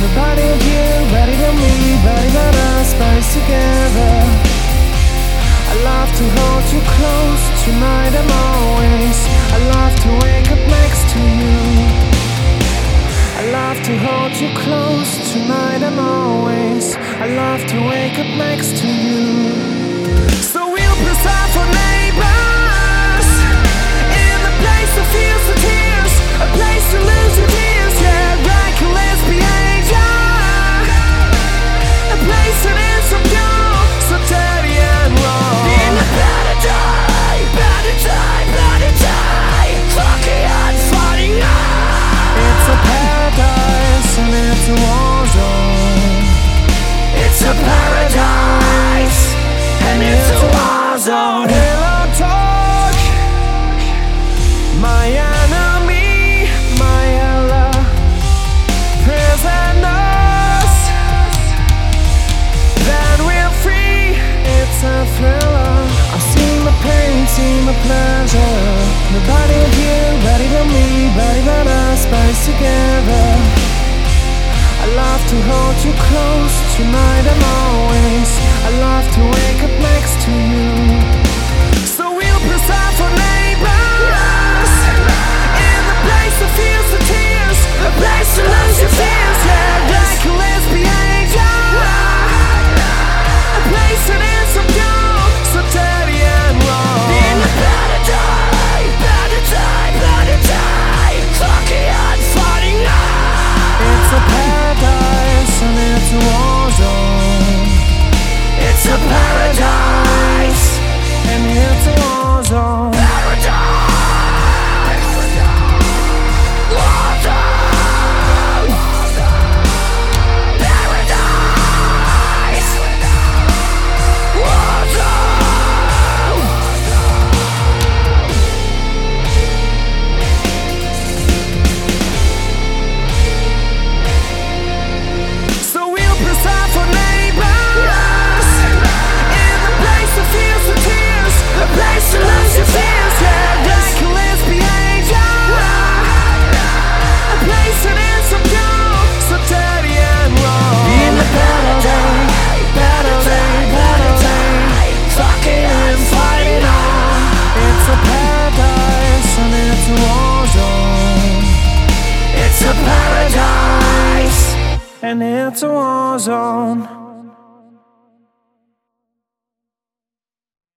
Nobody with you, better than me, better than us, spice together. I love to hold you close tonight and always. I love to wake up next to you. I love to hold you close tonight and always. I love to wake up next to you. So we'll present for neighbors in a place that feels the tears, a place to lose your tears, yeah, reckless behavior, a place that is so pure, so dirty and wrong. In a better day, better day, better day, lucky and fighting on. It's a paradise and it's a war zone. It's a paradise and it's a war zone. Hello talk, my enemy, my ally, prisoners. Then we're free, it's a thriller. I've seen the pain, seen the pleasure. Nobody with you, better than me, better than us, spice together. I love to hold you close tonight and always. I love to wake up next to you. So we'll present for neighbors in the place that feels the tears, a place to lose your fears, yeah, reckless behavior, a place that is so pure, so dirty and wrong. In a better day, better day, better day, lucky and fighting on. It's a paradise and it's a war zone. It's a paradise and it's a war zone. Paradise, war zone. Paradise, war zone. So we'll present for neighbors in the place that feels the tears, a place to lose your fears, yeah, reckless behavior, a place that is so pure, so dirty and wrong. In a better day, better day, better day, fucking and fighting on. It's a paradise and it's a war zone. It's a paradise and it's a war zone.